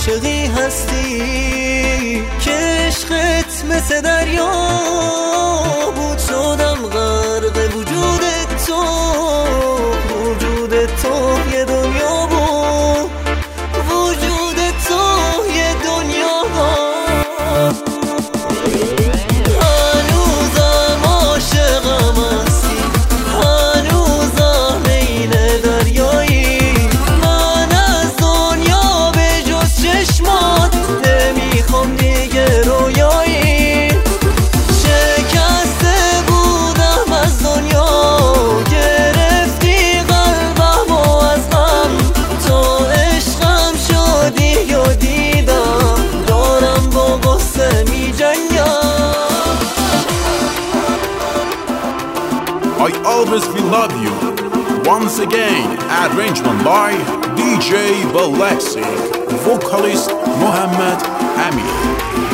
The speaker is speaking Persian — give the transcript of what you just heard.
عاشقی هستی که عشقت مثل دریا بود، شدم غرق وجود تو. وجود تو یه دنیا بود، وجود تو یه دنیا بود. هنوزم عاشقم هستی، هنوزم عین دریایی. من از دنیا به جز چشمات نمیخوام دیگه رویایی. شکسته بودم از دنیا، گرفتی قلبم و از غم. تو عشقم شدی و دیدم دارم با غصه می جنگم. I always will love you. Once again, arrangement by DJ Balaxi, vocalist Mohammed Amir.